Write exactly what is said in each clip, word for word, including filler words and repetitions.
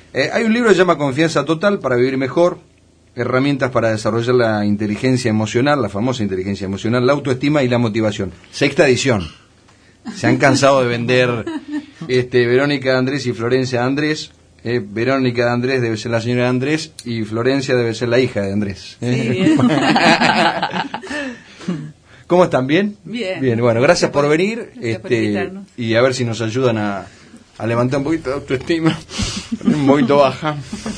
Eh, hay un libro que se llama Confianza Total para vivir mejor, herramientas para desarrollar la inteligencia emocional, la famosa inteligencia emocional, la autoestima y la motivación. Sexta edición. Se han cansado de vender este, Verónica de Andrés y Florencia de Andrés. Eh, Verónica de Andrés debe ser la señora de Andrés y Florencia debe ser la hija de Andrés. Sí. ¿Cómo están? ¿Bien? Bien. Bien, bueno, gracias por venir. Gracias este, por invitarnos. Y a ver si nos ayudan a, a levantar un poquito de autoestima. Un poquito baja.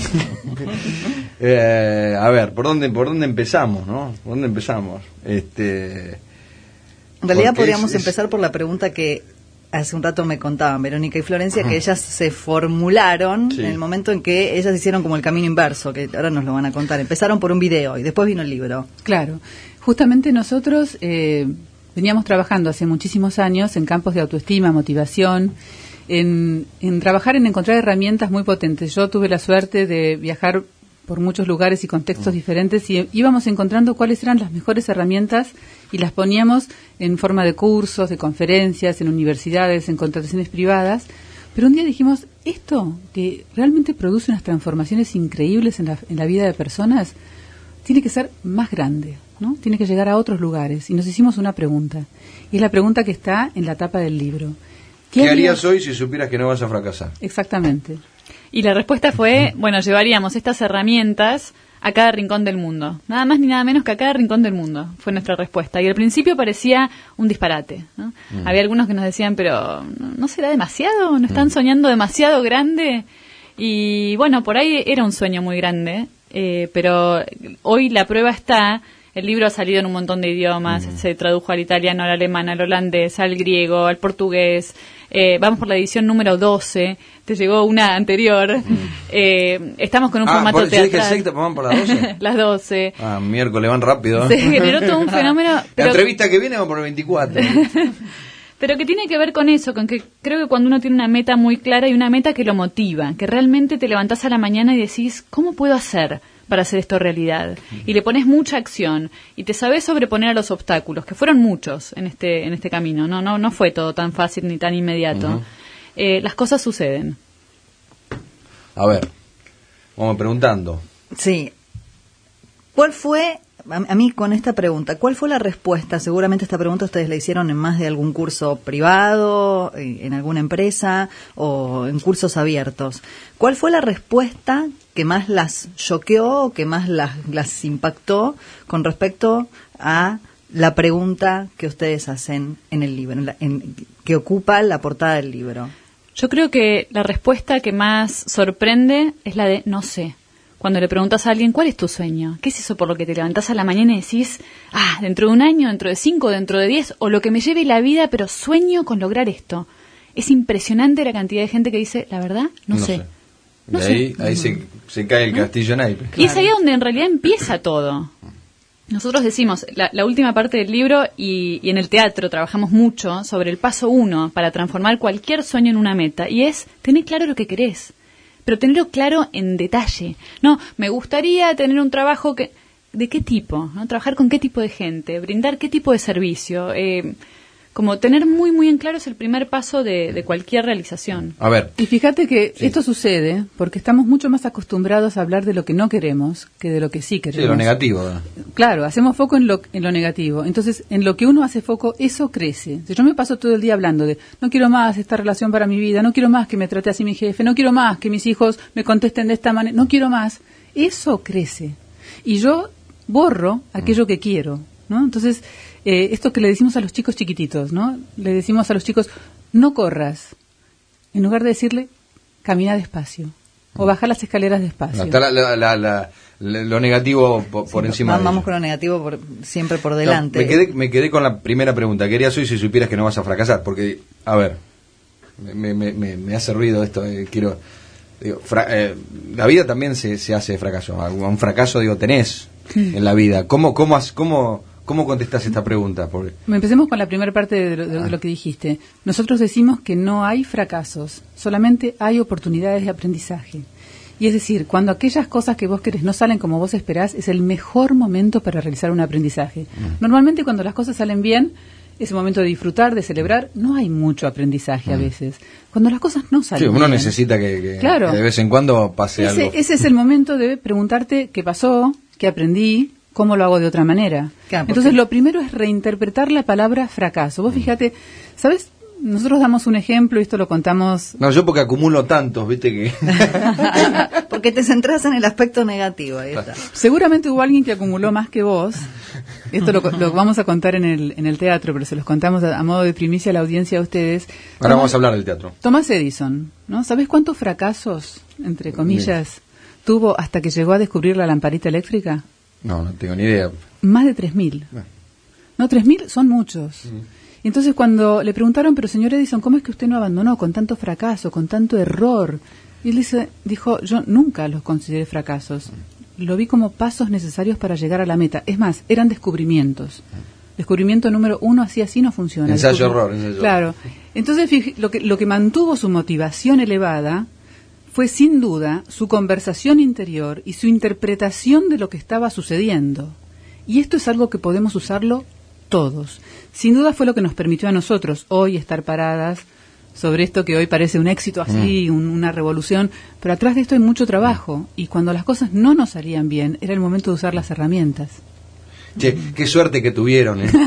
eh, a ver, ¿por dónde, por dónde empezamos, no? ¿Por dónde empezamos? Este, en realidad podríamos es, es... empezar por la pregunta que hace un rato me contaban Verónica y Florencia, que ellas se formularon sí. en el momento en que ellas hicieron como el camino inverso, que ahora nos lo van a contar. Empezaron por un video y después vino el libro. Claro. Justamente nosotros eh, veníamos trabajando hace muchísimos años en campos de autoestima, motivación, en, en trabajar en encontrar herramientas muy potentes. Yo tuve la suerte de viajar por muchos lugares y contextos diferentes y íbamos encontrando cuáles eran las mejores herramientas y las poníamos en forma de cursos, de conferencias, en universidades, en contrataciones privadas. Pero un día dijimos, esto que realmente produce unas transformaciones increíbles en la, en la vida de personas, tiene que ser más grande, ¿no? Tiene que llegar a otros lugares. Y nos hicimos una pregunta. Y es la pregunta que está en la tapa del libro. ¿Qué, ¿Qué harías hoy si supieras que no vas a fracasar? Exactamente. Y la respuesta fue, bueno, llevaríamos estas herramientas a cada rincón del mundo. Nada más ni nada menos que a cada rincón del mundo, fue nuestra respuesta. Y al principio parecía un disparate, ¿no? Mm. Había algunos que nos decían, pero ¿no será demasiado? ¿No están mm. soñando demasiado grande? Y bueno, por ahí era un sueño muy grande, eh, pero hoy la prueba está. El libro ha salido en un montón de idiomas, mm. se tradujo al italiano, al alemán, al holandés, al griego, al portugués. Eh, vamos por la edición número doce, te llegó una anterior. Mm. Eh, estamos con un ah, formato por, teatral. ¿Sí que vamos por las doce? Las doce. Ah, miércoles, van rápido. Se generó todo un fenómeno. Pero... La entrevista que viene vamos por el veinticuatro. Pero que tiene que ver con eso, con que creo que cuando uno tiene una meta muy clara y una meta que lo motiva, que realmente te levantás a la mañana y decís, ¿cómo puedo hacer para hacer esto realidad? Y le pones mucha acción y te sabés sobreponer a los obstáculos, que fueron muchos en este en este camino, no no no fue todo tan fácil ni tan inmediato. Uh-huh. Eh, las cosas suceden. A ver, vamos preguntando. Sí. ¿Cuál fue, a mí con esta pregunta, cuál fue la respuesta? Seguramente esta pregunta ustedes la hicieron en más de algún curso privado, en alguna empresa o en cursos abiertos. ¿Cuál fue la respuesta que más las choqueó, que más las, las impactó con respecto a la pregunta que ustedes hacen en el libro, en la, en, que ocupa la portada del libro? Yo creo que la respuesta que más sorprende es la de no sé. Cuando le preguntas a alguien, ¿cuál es tu sueño? ¿Qué es eso por lo que te levantás a la mañana y decís, ah, dentro de un año, dentro de cinco, dentro de diez, o lo que me lleve la vida, pero sueño con lograr esto? Es impresionante la cantidad de gente que dice, la verdad, no, no sé. sé. No y ahí, ahí se, se cae el castillo en aire. Y es ahí donde en realidad empieza todo. Nosotros decimos, la, la última parte del libro y, y en el teatro trabajamos mucho sobre el paso uno para transformar cualquier sueño en una meta, y es tener claro lo que querés. Pero tenerlo claro en detalle. No, me gustaría tener un trabajo que... ¿De qué tipo? ¿No? Trabajar con qué tipo de gente, brindar qué tipo de servicio. Eh, como tener muy, muy en claro es el primer paso de, de cualquier realización. A ver. Y fíjate que sí. esto sucede porque estamos mucho más acostumbrados a hablar de lo que no queremos que de lo que sí queremos. Sí, lo negativo. ¿no? Claro, hacemos foco en lo, en lo negativo. Entonces, en lo que uno hace foco, eso crece. Si yo me paso todo el día hablando de, no quiero más esta relación para mi vida, no quiero más que me trate así mi jefe, no quiero más que mis hijos me contesten de esta manera, no quiero más. Eso crece. Y yo borro aquello que quiero, ¿no? Entonces, eh, esto que le decimos a los chicos chiquititos, ¿no? Le decimos a los chicos, no corras. En lugar de decirle, camina despacio. O baja las escaleras despacio. Está la, la, la, la, lo negativo por, por sí, encima. Vamos, vamos de con lo negativo por, siempre por delante. No, me, quedé, me quedé con la primera pregunta. ¿Qué harías hoy si supieras que no vas a fracasar? Porque, a ver, me, me, me, me hace ruido esto. Eh, quiero digo, fra, eh, la vida también se, se hace de fracaso. Un fracaso, digo, tenés en la vida. ¿Cómo, cómo, cómo, cómo contestás esta pregunta? Porque... Empecemos con la primera parte de lo, de, ah. de lo que dijiste. Nosotros decimos que no hay fracasos, solamente hay oportunidades de aprendizaje. Y es decir, cuando aquellas cosas que vos querés no salen como vos esperás, es el mejor momento para realizar un aprendizaje. Mm. Normalmente cuando las cosas salen bien, ese momento de disfrutar, de celebrar. No hay mucho aprendizaje mm. a veces. Cuando las cosas no salen sí, uno bien, necesita que, que, claro, que de vez en cuando pase ese, algo. Ese es el momento de preguntarte qué pasó, qué aprendí, cómo lo hago de otra manera. Claro, entonces, lo primero es reinterpretar la palabra fracaso. Vos fíjate, ¿sabes? Nosotros damos un ejemplo y esto lo contamos... No, yo porque acumulo tantos, viste que... porque te centras en el aspecto negativo, ahí está. Seguramente hubo alguien que acumuló más que vos. Esto lo, lo vamos a contar en el, en el teatro, pero se los contamos a, a modo de primicia a la audiencia de ustedes. Ahora Tomás, vamos a hablar del teatro. Thomas Edison, ¿no? ¿Sabés cuántos fracasos, entre comillas, Bien. tuvo hasta que llegó a descubrir la lamparita eléctrica? No, no tengo ni idea. Más de tres mil. Bueno. No, tres mil son muchos. Mm. Y entonces cuando le preguntaron, pero señor Edison, ¿cómo es que usted no abandonó con tanto fracaso, con tanto error? Y él dice, dijo, yo nunca los consideré fracasos. Lo vi como pasos necesarios para llegar a la meta. Es más, eran descubrimientos. Descubrimiento número uno, así así no funciona. Ensayo error. Ensayo. Claro. Entonces, fíjate, lo que, lo que mantuvo su motivación elevada fue sin duda su conversación interior y su interpretación de lo que estaba sucediendo. Y esto es algo que podemos usarlo todos. Sin duda fue lo que nos permitió a nosotros hoy estar paradas sobre esto que hoy parece un éxito así, mm. un, una revolución, pero atrás de esto hay mucho trabajo y cuando las cosas no nos salían bien era el momento de usar las herramientas. Che, qué suerte que tuvieron, ¿eh?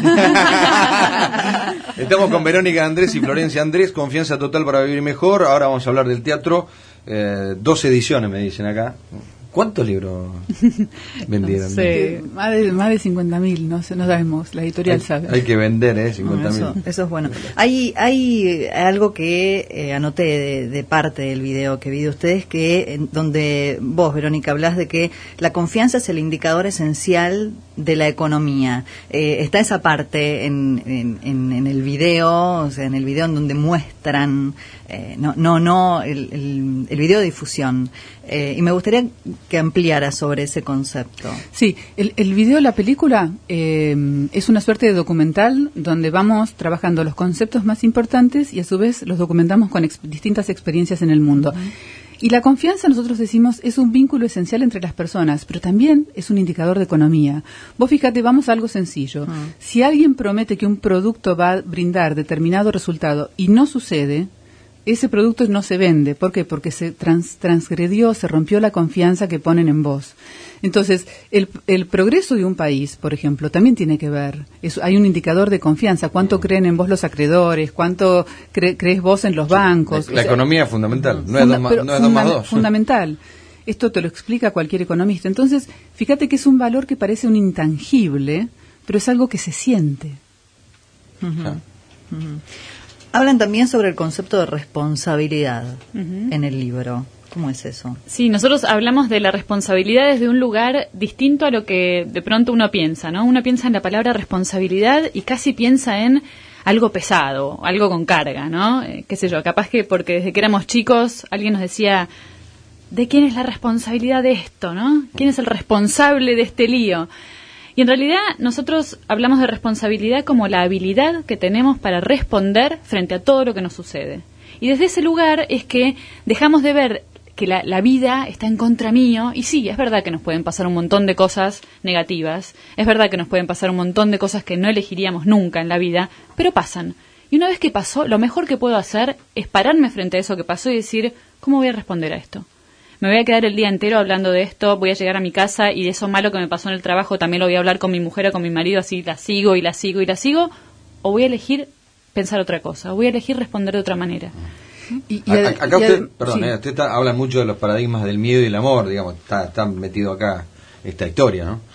Estamos con Verónica Andrés y Florencia Andrés, Confianza Total para Vivir Mejor. Ahora vamos a hablar del teatro. Eh, dos ediciones me dicen acá. ¿Cuántos libros vendieron? No sé, más de, más de cincuenta mil, no sé, no sabemos, la editorial hay, sabe. Hay que vender, ¿eh? cincuenta mil. No, eso, eso es bueno. Hay, hay algo que eh, anoté de, de parte del video que vi de ustedes, que en, donde vos, Verónica, hablás de que la confianza es el indicador esencial de la economía. Eh, está esa parte en, en, en, en el video, o sea, en el video en donde muestran, eh, no, no, no, el, el, el video de difusión. Eh, y me gustaría que ampliara sobre ese concepto. Sí, el, el video de la película eh, es una suerte de documental donde vamos trabajando los conceptos más importantes y a su vez los documentamos con ex, distintas experiencias en el mundo. Uh-huh. Y la confianza, nosotros decimos, es un vínculo esencial entre las personas, pero también es un indicador de economía. Vos fíjate, vamos a algo sencillo. Uh-huh. Si alguien promete que un producto va a brindar determinado resultado y no sucede, ese producto no se vende. ¿Por qué? Porque se trans, transgredió, se rompió la confianza que ponen en vos. Entonces, el, el progreso de un país, por ejemplo, también tiene que ver. Es, hay un indicador de confianza. ¿Cuánto creen en vos los acreedores? ¿Cuánto cre, crees vos en los bancos? La, la o sea, economía es fundamental. No funda, es dos, no es dos más dos. Fundamental. Esto te lo explica cualquier economista. Entonces, fíjate que es un valor que parece un intangible, pero es algo que se siente. Uh-huh. Uh-huh. Hablan también sobre el concepto de responsabilidad uh-huh. en el libro. ¿Cómo es eso? Sí, nosotros hablamos de la responsabilidad desde un lugar distinto a lo que de pronto uno piensa, ¿no? Uno piensa en la palabra responsabilidad y casi piensa en algo pesado, algo con carga, ¿no? Eh, qué sé yo, capaz que porque desde que éramos chicos alguien nos decía, ¿de quién es la responsabilidad de esto, no? ¿Quién es el responsable de este lío? Y en realidad nosotros hablamos de responsabilidad como la habilidad que tenemos para responder frente a todo lo que nos sucede. Y desde ese lugar es que dejamos de ver que la, la vida está en contra mío. Y sí, es verdad que nos pueden pasar un montón de cosas negativas. Es verdad que nos pueden pasar un montón de cosas que no elegiríamos nunca en la vida, pero pasan. Y una vez que pasó, lo mejor que puedo hacer es pararme frente a eso que pasó y decir, ¿cómo voy a responder a esto? Me voy a quedar el día entero hablando de esto, voy a llegar a mi casa y de eso malo que me pasó en el trabajo también lo voy a hablar con mi mujer o con mi marido, así la sigo y la sigo y la sigo, o voy a elegir pensar otra cosa, o voy a elegir responder de otra manera. Y, y a, acá usted, y a, perdón, sí. eh, usted está, habla mucho de los paradigmas del miedo y el amor, digamos, está, está metido acá esta historia, ¿no?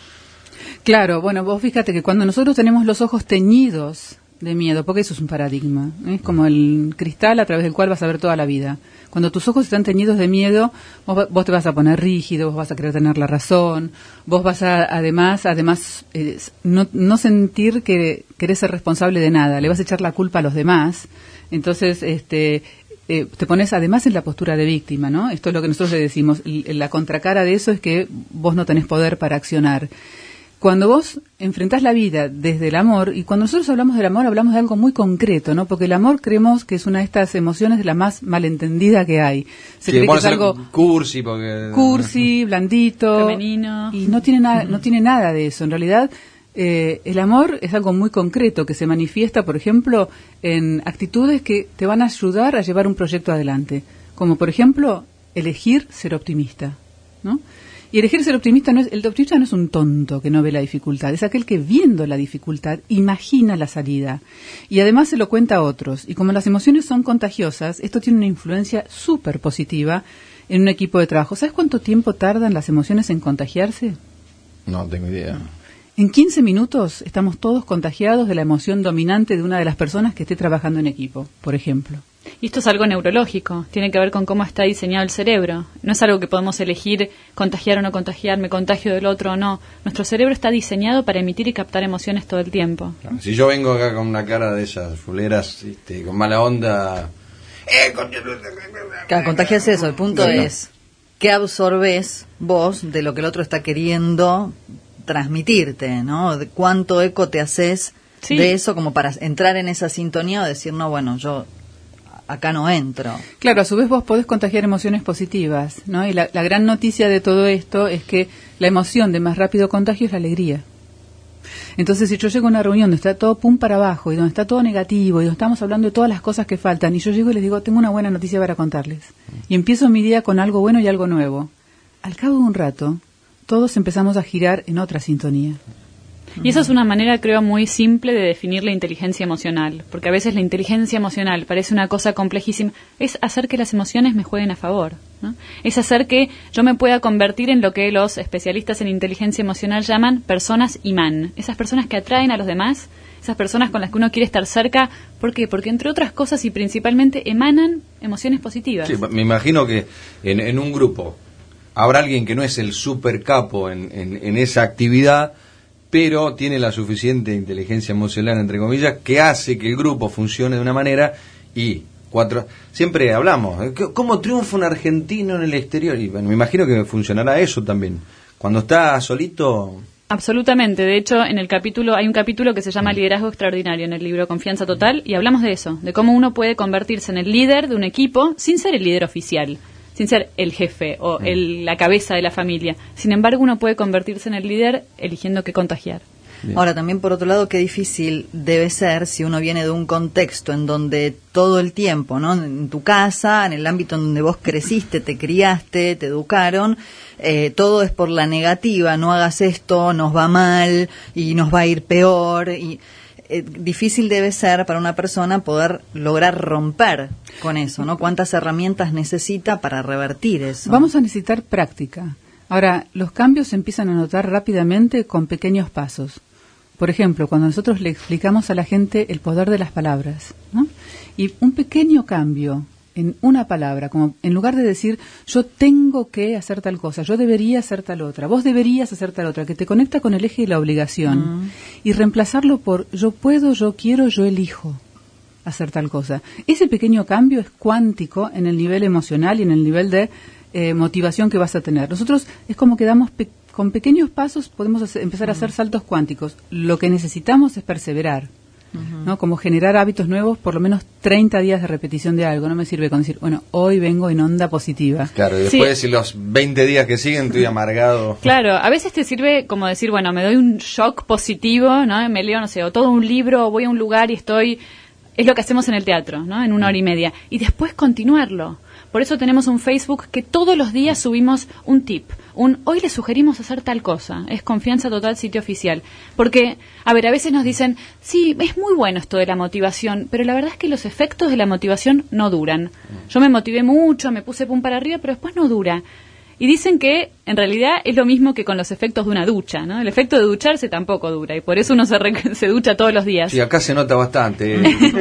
Claro, bueno, vos fíjate que cuando nosotros tenemos los ojos teñidos de miedo, porque eso es un paradigma, ¿eh? Es como el cristal a través del cual vas a ver toda la vida. Cuando tus ojos están teñidos de miedo, vos, vos te vas a poner rígido, vos vas a querer tener la razón, vos vas a, además, además eh, no, no sentir que querés ser responsable de nada, le vas a echar la culpa a los demás. Entonces, este, eh, te pones además en la postura de víctima, ¿no? Esto es lo que nosotros le decimos. Y la contracara de eso es que vos no tenés poder para accionar. Cuando vos enfrentás la vida desde el amor, y cuando nosotros hablamos del amor, hablamos de algo muy concreto, ¿no? Porque el amor creemos que es una de estas emociones la más malentendida que hay. Se sí, cree que es algo cursi, porque... cursi, blandito, femenino. Y no tiene nada, no tiene nada de eso. En realidad, Eh, el amor es algo muy concreto que se manifiesta, por ejemplo, en actitudes que te van a ayudar a llevar un proyecto adelante, como por ejemplo elegir ser optimista, ¿no? Y elegir ser optimista no es, el optimista no es un tonto que no ve la dificultad, es aquel que viendo la dificultad imagina la salida y además se lo cuenta a otros. Y como las emociones son contagiosas, esto tiene una influencia súper positiva en un equipo de trabajo. ¿Sabes cuánto tiempo tardan las emociones en contagiarse? No tengo idea. En quince minutos estamos todos contagiados de la emoción dominante de una de las personas que esté trabajando en equipo, por ejemplo. Y esto es algo neurológico, tiene que ver con cómo está diseñado el cerebro. No es algo que podemos elegir contagiar o no contagiar, me contagio del otro o no. Nuestro cerebro está diseñado para emitir y captar emociones todo el tiempo. Claro, si yo vengo acá con una cara de esas fuleras, este, con mala onda... Eh, con... Claro, contagias eso, el punto Claro. es, ¿qué absorbes vos de lo que el otro está queriendo transmitirte, ¿no? De cuánto eco te haces Sí. de eso como para entrar en esa sintonía o decir, no, bueno, yo acá no entro. Claro, a su vez vos podés contagiar emociones positivas, ¿no? Y la, la gran noticia de todo esto es que la emoción de más rápido contagio es la alegría. Entonces, si yo llego a una reunión donde está todo pum para abajo y donde está todo negativo y donde estamos hablando de todas las cosas que faltan y yo llego y les digo, tengo una buena noticia para contarles. Y empiezo mi día con algo bueno y algo nuevo. Al cabo de un rato, todos empezamos a girar en otra sintonía. Y eso es una manera, creo, muy simple de definir la inteligencia emocional, porque a veces la inteligencia emocional parece una cosa complejísima. Es hacer que las emociones me jueguen a favor, ¿no? Es hacer que yo me pueda convertir en lo que los especialistas en inteligencia emocional llaman personas imán. Esas personas que atraen a los demás, esas personas con las que uno quiere estar cerca. ¿Por qué? Porque entre otras cosas y principalmente emanan emociones positivas. Sí, me imagino que en, en un grupo habrá alguien que no es el super capo en, en, en esa actividad, pero tiene la suficiente inteligencia emocional, entre comillas, que hace que el grupo funcione de una manera y cuatro... Siempre hablamos, ¿eh? ¿Cómo triunfa un argentino en el exterior? Y bueno, me imagino que funcionará eso también. Cuando está solito... Absolutamente. De hecho, en el capítulo hay un capítulo que se llama Liderazgo Extraordinario en el libro Confianza Total y hablamos de eso, de cómo uno puede convertirse en el líder de un equipo sin ser el líder oficial, sin ser el jefe o el, la cabeza de la familia. Sin embargo, uno puede convertirse en el líder eligiendo qué contagiar. Bien. Ahora, también por otro lado, qué difícil debe ser si uno viene de un contexto en donde todo el tiempo, ¿no? En tu casa, en el ámbito en donde vos creciste, te criaste, te educaron, eh, todo es por la negativa, no hagas esto, nos va mal y nos va a ir peor y... Eh, difícil debe ser para una persona poder lograr romper con eso, ¿no? ¿Cuántas herramientas necesita para revertir eso? Vamos a necesitar práctica. Ahora, los cambios se empiezan a notar rápidamente con pequeños pasos. Por ejemplo, cuando nosotros le explicamos a la gente el poder de las palabras, ¿no? Y un pequeño cambio en una palabra, como en lugar de decir yo tengo que hacer tal cosa, yo debería hacer tal otra, vos deberías hacer tal otra, que te conecta con el eje de la obligación, mm. y reemplazarlo por yo puedo, yo quiero, yo elijo hacer tal cosa. Ese pequeño cambio es cuántico en el nivel emocional y en el nivel de eh, motivación que vas a tener. Nosotros es como que damos pe- con pequeños pasos podemos hacer, empezar a hacer saltos cuánticos. Lo que necesitamos es perseverar. Uh-huh. ¿No? Como generar hábitos nuevos, por lo menos treinta días de repetición de algo. No me sirve con decir, bueno, hoy vengo en onda positiva. Claro, y después Sí. si los veinte días que siguen estoy amargado. Claro, a veces te sirve como decir, bueno, me doy un shock positivo, ¿no? Me leo, no sé, o todo un libro, o voy a un lugar y estoy... Es lo que hacemos en el teatro, ¿no? En una hora y media. Y después continuarlo. Por eso tenemos un Facebook que todos los días subimos un tip. Un, hoy les sugerimos hacer tal cosa. Es Confianza Total, sitio oficial. Porque, a ver, a veces nos dicen, sí, es muy bueno esto de la motivación, pero la verdad es que los efectos de la motivación no duran. Yo me motivé mucho, me puse pum para arriba, pero después no dura. Y dicen que, en realidad, es lo mismo que con los efectos de una ducha, ¿no? El efecto de ducharse tampoco dura, y por eso uno se, re- se ducha todos los días. Sí, acá se nota bastante.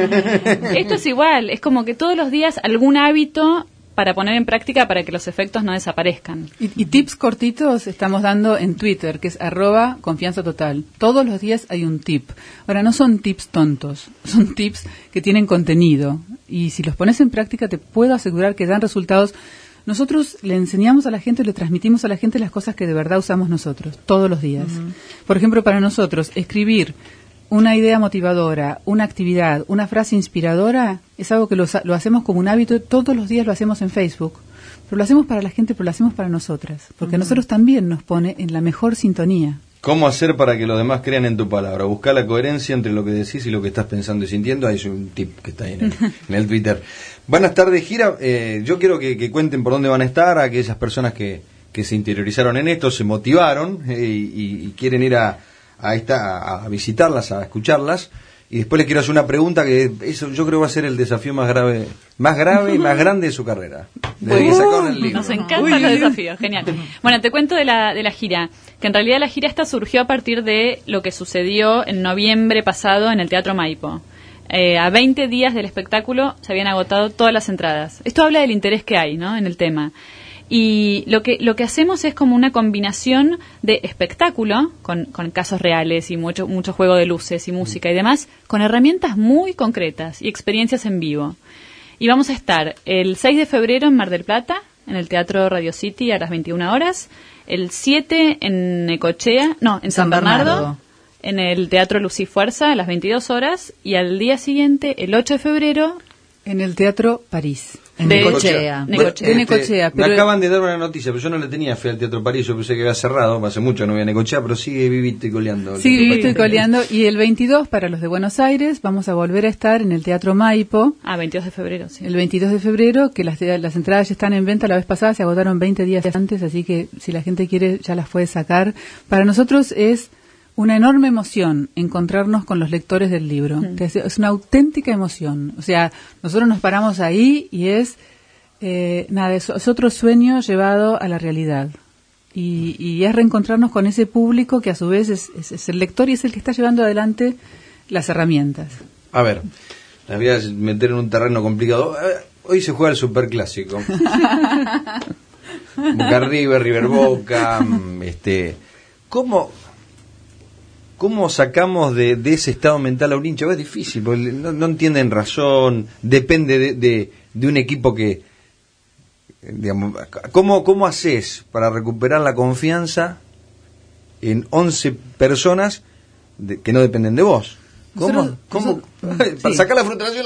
Esto es igual, es como que todos los días algún hábito para poner en práctica para que los efectos no desaparezcan. Y, y tips cortitos estamos dando en Twitter, que es arroba confianza total. Todos los días hay un tip. Ahora, no son tips tontos, son tips que tienen contenido. Y si los pones en práctica, te puedo asegurar que dan resultados. Nosotros le enseñamos a la gente, le transmitimos a la gente las cosas que de verdad usamos nosotros, todos los días. Uh-huh. Por ejemplo, para nosotros, escribir una idea motivadora, una actividad, una frase inspiradora, es algo que lo, lo hacemos como un hábito, todos los días lo hacemos en Facebook, pero lo hacemos para la gente, pero lo hacemos para nosotras, porque uh-huh. a nosotros también nos pone en la mejor sintonía. ¿Cómo hacer para que los demás crean en tu palabra? Buscar la coherencia entre lo que decís y lo que estás pensando y sintiendo. Ahí es un tip que está ahí en el, en el Twitter. Van a estar de gira. Eh, yo quiero que, que cuenten por dónde van a estar, a aquellas personas que, que se interiorizaron en esto, se motivaron eh, y, y quieren ir a, a, esta, a, a visitarlas, a escucharlas. Y después les quiero hacer una pregunta que eso yo creo va a ser el desafío más grave, más grave y más grande de su carrera. Desde que sacaron el libro. Nos encantan los desafíos, genial. Bueno, te cuento de la, de la gira, que en realidad la gira esta surgió a partir de lo que sucedió en noviembre pasado en el Teatro Maipo. Eh, a veinte días del espectáculo se habían agotado todas las entradas. Esto habla del interés que hay, ¿no?, en el tema. Y lo que lo que hacemos es como una combinación de espectáculo, con, con casos reales y mucho, mucho juego de luces y música y demás, con herramientas muy concretas y experiencias en vivo. Y vamos a estar el seis de febrero en Mar del Plata, en el Teatro Radio City a las veintiuna horas, el siete en Necochea, no, en San, San Bernardo, Bernardo, en el Teatro Luz y Fuerza a las veintidós horas, y al día siguiente, el ocho de febrero, en el Teatro París. En de Necochea. Necochea. De Necochea, este, pero me acaban de dar una noticia, pero yo no le tenía fe al Teatro París, yo pensé que había cerrado, hace mucho que no había Necochea, pero sigue vivito y coleando. Sigue vivito y coleando, y el veintidós para los de Buenos Aires vamos a volver a estar en el Teatro Maipo. Ah, veintidós de febrero, sí. El veintidós de febrero, que las, las entradas ya están en venta, la vez pasada se agotaron veinte días antes, así que si la gente quiere ya las puede sacar. Para nosotros es una enorme emoción encontrarnos con los lectores del libro. Mm. Es, es una auténtica emoción. O sea, nosotros nos paramos ahí y es, eh, nada, es, es otro sueño llevado a la realidad. Y, y es reencontrarnos con ese público que a su vez es, es, es el lector y es el que está llevando adelante las herramientas. A ver, las voy a meter en un terreno complicado. Hoy se juega el superclásico. Boca River, River Boca, este, ¿cómo... ¿Cómo sacamos de, de ese estado mental a un hincha? Es difícil, porque no, no entienden razón, depende de, de, de un equipo que... digamos, ¿cómo, ¿Cómo haces para recuperar la confianza en once personas de, que no dependen de vos? ¿Cómo? Nosotros, ¿Cómo? nosotros, para sí. sacar la frustración...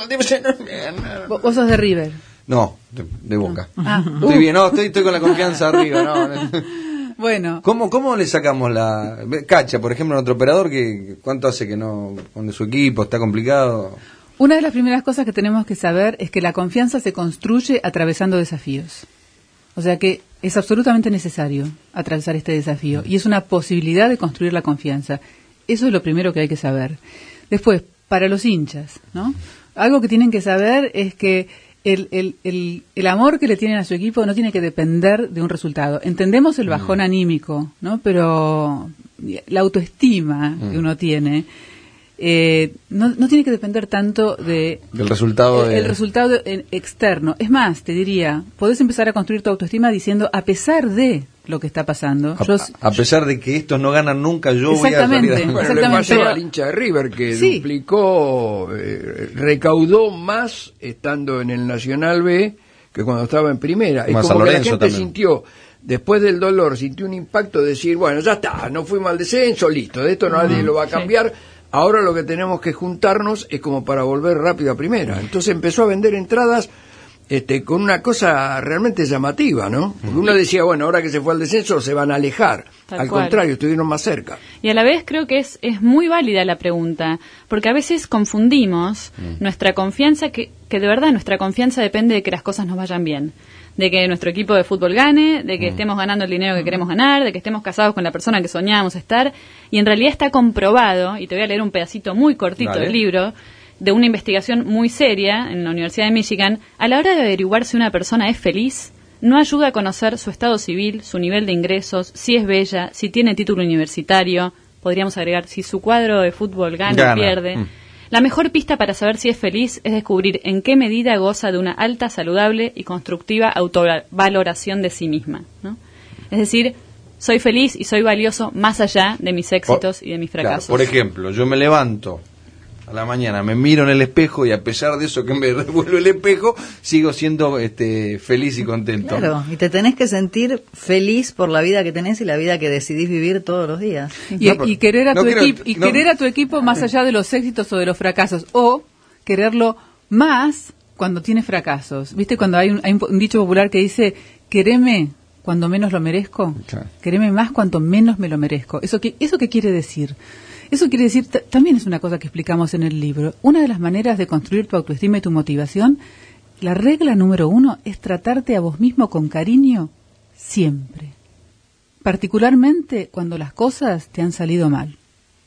¿Vos, vos sos de River? No, de, de Boca. Ah. Estoy bien, no, estoy, estoy con la confianza arriba, no. Bueno. ¿Cómo, ¿Cómo le sacamos la... Cacha, por ejemplo, otro operador, que ¿cuánto hace que no... cuando su equipo está complicado? Una de las primeras cosas que tenemos que saber es que la confianza se construye atravesando desafíos. O sea que es absolutamente necesario atravesar este desafío y es una posibilidad de construir la confianza. Eso es lo primero que hay que saber. Después, para los hinchas, ¿no? Algo que tienen que saber es que El, el, el, el amor que le tienen a su equipo no tiene que depender de un resultado. Entendemos el bajón mm. anímico, ¿no? Pero la autoestima mm. que uno tiene eh, no, no tiene que depender tanto de del resultado, el, de... el resultado de, externo. Es más, te diría, podés empezar a construir tu autoestima diciendo, a pesar de lo que está pasando. A, yo, a pesar de que estos no ganan nunca, yo voy a salir a... Bueno, le pasó al hincha de River, que sí. duplicó, eh, recaudó más estando en el Nacional B que cuando estaba en primera. Es como que la gente también sintió, después del dolor, sintió un impacto de decir, bueno, ya está, no fuimos al descenso, listo, de esto nadie uh-huh. lo va a cambiar. Sí. Ahora lo que tenemos que juntarnos es como para volver rápido a primera. Entonces empezó a vender entradas Este, con una cosa realmente llamativa, ¿no? Porque uno decía, bueno, ahora que se fue al descenso se van a alejar. Tal Al cual. Contrario, estuvieron más cerca. Y a la vez creo que es, es muy válida la pregunta, porque a veces confundimos mm. nuestra confianza, que, que de verdad nuestra confianza depende de que las cosas nos vayan bien. De que nuestro equipo de fútbol gane, de que mm. estemos ganando el dinero que queremos ganar, de que estemos casados con la persona que soñábamos estar. Y en realidad está comprobado, y te voy a leer un pedacito muy cortito Dale. del libro, de una investigación muy seria en la Universidad de Michigan. A la hora de averiguar si una persona es feliz, no ayuda a conocer su estado civil, su nivel de ingresos, si es bella, si tiene título universitario, podríamos agregar si su cuadro de fútbol gana, gana. o pierde. Mm. La mejor pista para saber si es feliz es descubrir en qué medida goza de una alta, saludable y constructiva autovaloración de sí misma, ¿no? Es decir, soy feliz y soy valioso más allá de mis éxitos por, y de mis fracasos. Claro, por ejemplo, yo me levanto a la mañana, me miro en el espejo y a pesar de eso que me revuelve el espejo, sigo siendo este feliz y contento. Claro, y te tenés que sentir feliz por la vida que tenés y la vida que decidís vivir todos los días. Y, no, y querer a no tu quiero, equipo y no, querer a tu equipo más allá de los éxitos o de los fracasos, o quererlo más cuando tienes fracasos. ¿Viste? Cuando hay un, hay un dicho popular que dice, quereme cuando menos lo merezco? Claro. Quereme más cuanto menos me lo merezco. ¿Eso qué, eso qué quiere decir? Eso quiere decir, t- también es una cosa que explicamos en el libro, una de las maneras de construir tu autoestima y tu motivación, la regla número uno es tratarte a vos mismo con cariño siempre, particularmente cuando las cosas te han salido mal.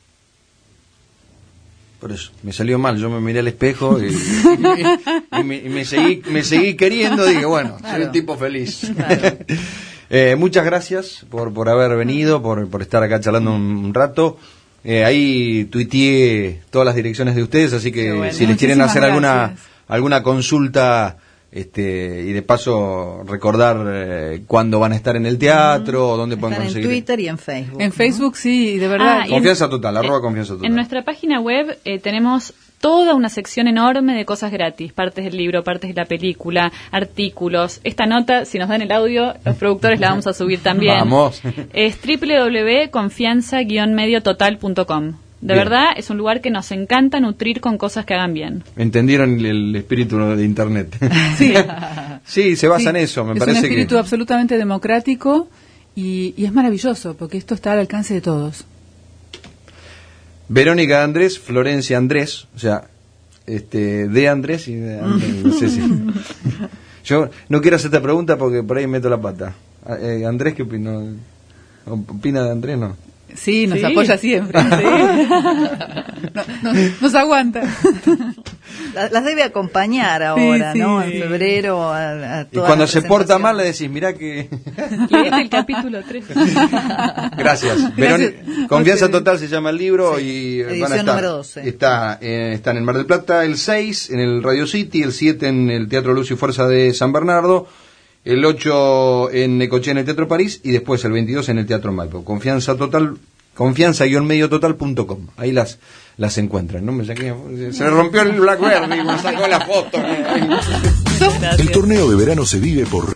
Por eso, me salió mal, yo me miré al espejo y, y, y, me, y me, seguí, me seguí queriendo, dije, bueno, claro, soy un tipo feliz. Claro. eh, muchas gracias por, por haber venido, por, por estar acá charlando un, un rato. Eh, ahí tuiteé todas las direcciones de ustedes, así que bueno, si les quieren hacer alguna, alguna consulta... Este, y de paso recordar eh, cuándo van a estar en el teatro, o dónde pueden Están conseguir. En Twitter y en Facebook. En Facebook, ¿no? Sí, de verdad. Ah, confianza en, total, arroba confianza total. En nuestra página web eh, tenemos toda una sección enorme de cosas gratis, partes del libro, partes de la película, artículos. Esta nota, si nos dan el audio, los productores la vamos a subir también. Vamos. Es doble u doble u doble u punto confianza guion medio total punto com. De bien. Verdad, es un lugar que nos encanta nutrir con cosas que hagan bien. Entendieron el espíritu de Internet. Sí, sí, se basa sí. en eso, me es parece que... Es un espíritu que... absolutamente democrático y, y es maravilloso, porque esto está al alcance de todos. Verónica Andrés, Florencia Andrés, o sea, este, de Andrés y de Andrés, no sé si... Yo no quiero hacer esta pregunta porque por ahí meto la pata. Eh, Andrés, ¿qué opina? ¿Opina de Andrés? No. Sí, nos sí. apoya siempre. Sí. no, no, nos aguanta. Las, las debe acompañar ahora, sí, sí. ¿no? En febrero. A, a y cuando se porta mal le decís, mirá que... Leete el capítulo tres. Gracias. Verón, Confianza okay. Total se llama el libro, sí. Y edición van a estar, número doce. Está, eh, está en el Mar del Plata el seis, en el Radio City, el siete en el Teatro Luz y Fuerza de San Bernardo, el ocho en Necochea en el Teatro París y después el veintidós en el Teatro Maipo. Confianza total, confianza guion medio total punto com. Ahí las las encuentran, ¿no? Me saqué, se me rompió el Blackberry, me sacó la foto. El torneo de verano se vive por